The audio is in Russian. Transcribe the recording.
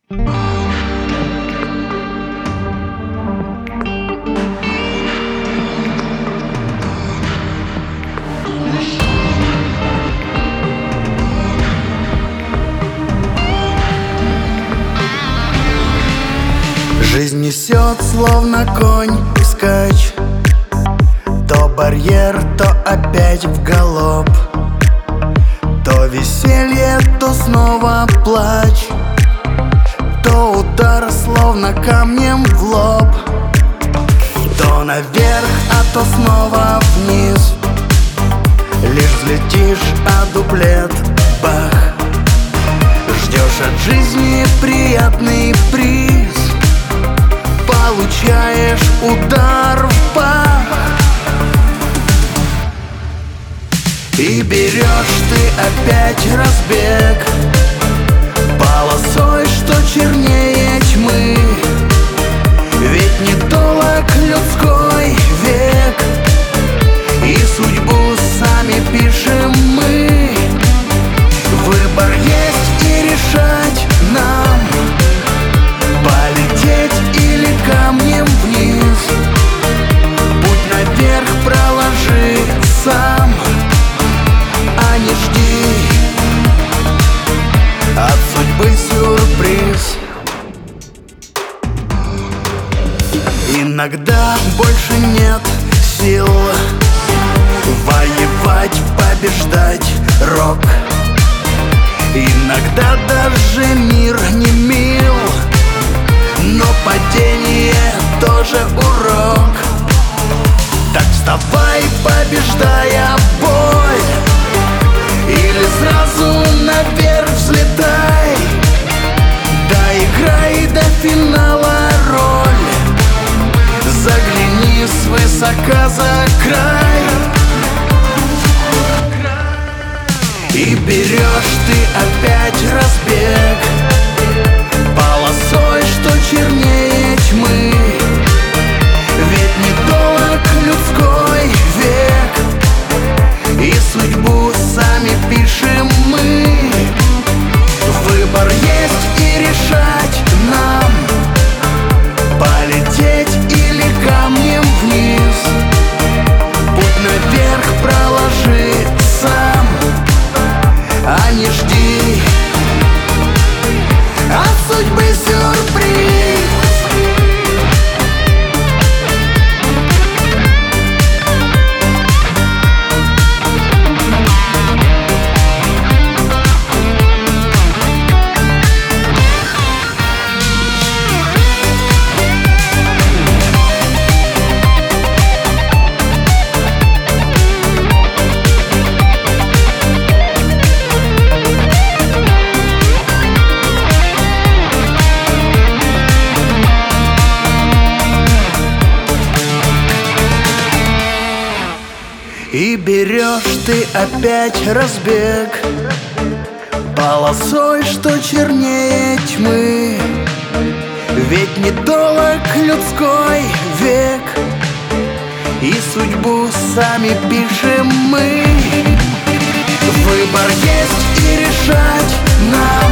Жизнь несет, словно конь скач, то барьер, то опять в галоп, то веселье, то снова плач, то удар, словно камнем в лоб, то наверх, а то снова вниз. Лишь взлетишь, а дуплет бах. Ждешь от жизни приятный приз, получаешь удар в пах. И берешь ты опять разбег полосой, что чернее тьмы. Ведь недолог людской век, и судьбу сами пишем мы. Выбор есть и решать нам, полететь или камнем вниз. Путь наверх проложи сам, а не жди от судьбы сюрприз. Иногда больше нет сил воевать, побеждать рок. Иногда даже мир не мил, но падение тоже урок. Так вставай, побеждая боль, или сразу наверх взлетай. Доиграй до финала роль, загляни свысока за край. И берешь ты опять разбег полосой, что чернее тьмы. Ведь недолог людской век, и судьбу сами пишем мы. Выбор есть и решать нам, полететь или камнем вниз. Путь наверх проложи сам, а не жди от судьбы сюрприз. И берешь ты опять разбег полосой, что чернее тьмы. Ведь недолог людской век, и судьбу сами пишем мы. Выбор есть и решать нам,